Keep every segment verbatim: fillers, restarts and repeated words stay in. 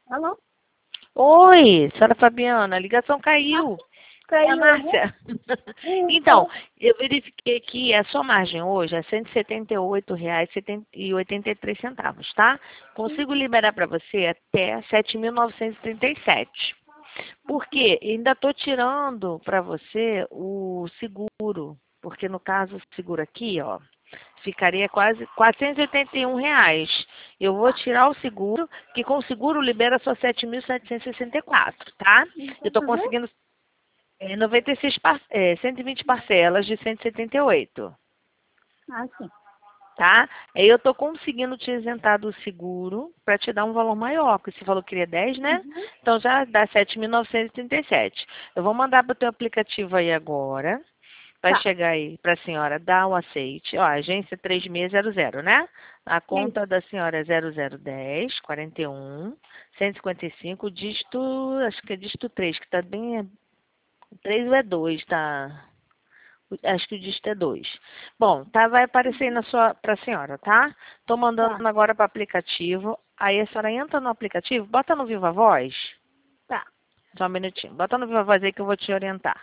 Alô? Oi, senhora Fabiana, a ligação caiu. É a Caiu, né? Márcia. Então, eu verifiquei que a sua margem hoje é cento e setenta e oito reais e oitenta e três centavos, tá? Consigo liberar para você até sete mil novecentos e trinta e sete. Por quê? Ainda estou tirando para você o seguro, porque no caso o seguro aqui, ó, ficaria quase quatrocentos e oitenta e um reais. Eu vou tirar o seguro, que com o seguro libera só sete mil setecentos e sessenta e quatro, tá? Eu estou Uhum. conseguindo é, noventa e seis par é, cento e vinte parcelas de cento e setenta e oito, Ah, sim. tá? Aí eu estou conseguindo te isentar do seguro para te dar um valor maior, porque você falou que queria dez, né? Uhum. Então já dá sete mil novecentos e trinta e sete. Eu vou mandar para o teu aplicativo aí agora. Vai Tá. chegar aí para a senhora dar o aceite. Ó, agência três seis zero zero, né? A Isso. conta da senhora é zero zero um zero, quarenta e um, cento e cinquenta e cinco, dígito, acho que é dígito três, que tá bem. O três ou é dois, tá? Acho que o dígito é dois. Bom, tá, vai aparecer aí na sua, pra senhora, tá? Tô mandando Tá. agora para aplicativo. Aí a senhora entra no aplicativo, bota no Viva Voz. Tá. Só um minutinho. Bota no Viva Voz aí que eu vou te orientar.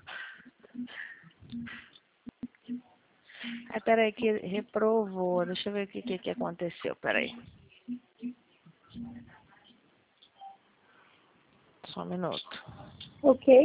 Ai, peraí que reprovou. Deixa eu ver o que, que, que aconteceu. Peraí. Só um minuto. Ok.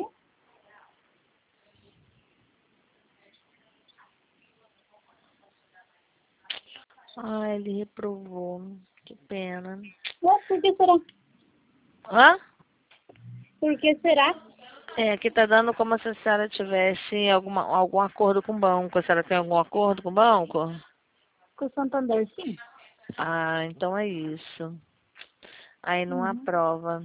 Ah, ele reprovou. Que pena. Ué, por que será? Hã? Por que será? É, aqui tá dando como se a senhora tivesse alguma, algum acordo com o banco. A senhora tem algum acordo com o banco? Com o Santander, sim. Ah, então é isso. Aí não Uhum. aprova.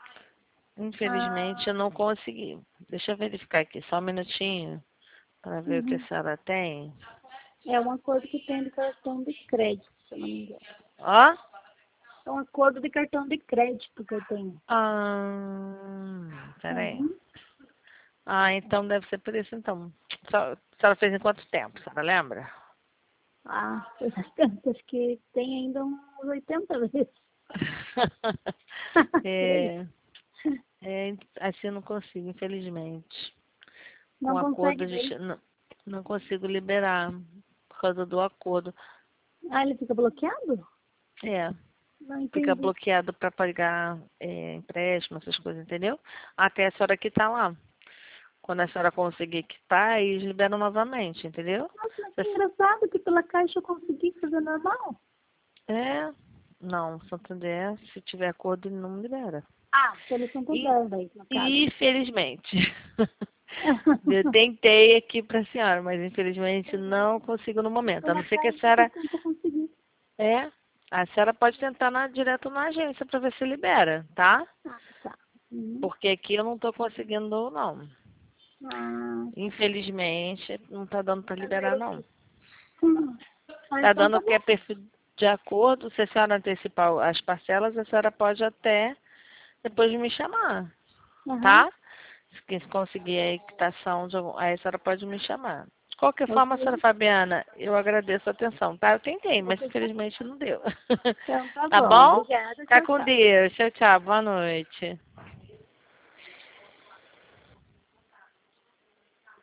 Ah, Infelizmente eu não consegui. Deixa eu verificar aqui, só um minutinho, para ver o que a uhum. senhora tem. É um acordo que tem de cartão de crédito, se eu não me engano. Ó. É um acordo de cartão de crédito que eu tenho. Ah, peraí. Uhum. Ah, então deve ser por isso então. Só- A senhora fez em quanto tempo, a senhora lembra? Ah, foi bastante. Acho que tem ainda uns oitenta vezes. Por aí. É, é, assim eu não consigo, infelizmente. Com Não consegue acordo, a daí. gente não, não consigo liberar por causa do acordo. Ah, ele fica bloqueado? É, Não fica entendi. bloqueado para pagar é, empréstimo, essas coisas, entendeu? Até a senhora quitar lá. Quando a senhora conseguir quitar, eles liberam novamente, entendeu? Nossa, mas que engraçado que pela caixa eu consegui fazer normal. É, não, Santander, se tiver acordo, ele não libera. Ah, pelo E, Santander daí, no caso. infelizmente. Eu tentei aqui para a senhora, mas infelizmente não consigo no momento. A Pela não ser que a caixa que eu senhora tento conseguir. é, a senhora pode tentar na, direto na agência para ver se libera, tá? Ah, tá. Uhum. Porque aqui eu não estou conseguindo, não. Ah, tá. Infelizmente, não está dando para liberar, Fazer o não. quê? Hum. Ah, Está então tá dando que é bom. perfil de acordo. Se a senhora antecipar as parcelas, a senhora pode até depois me chamar, Aham. tá? Se conseguir a equitação, de algum- aí a senhora pode me chamar. De qualquer forma, senhora Ok. Fabiana, eu agradeço a atenção, tá? Eu tentei, mas Ok. infelizmente não deu. Então tá Tá bom. bom? Obrigada. Fica Tchau, com tchau. Deus. Tchau, tchau. Boa noite.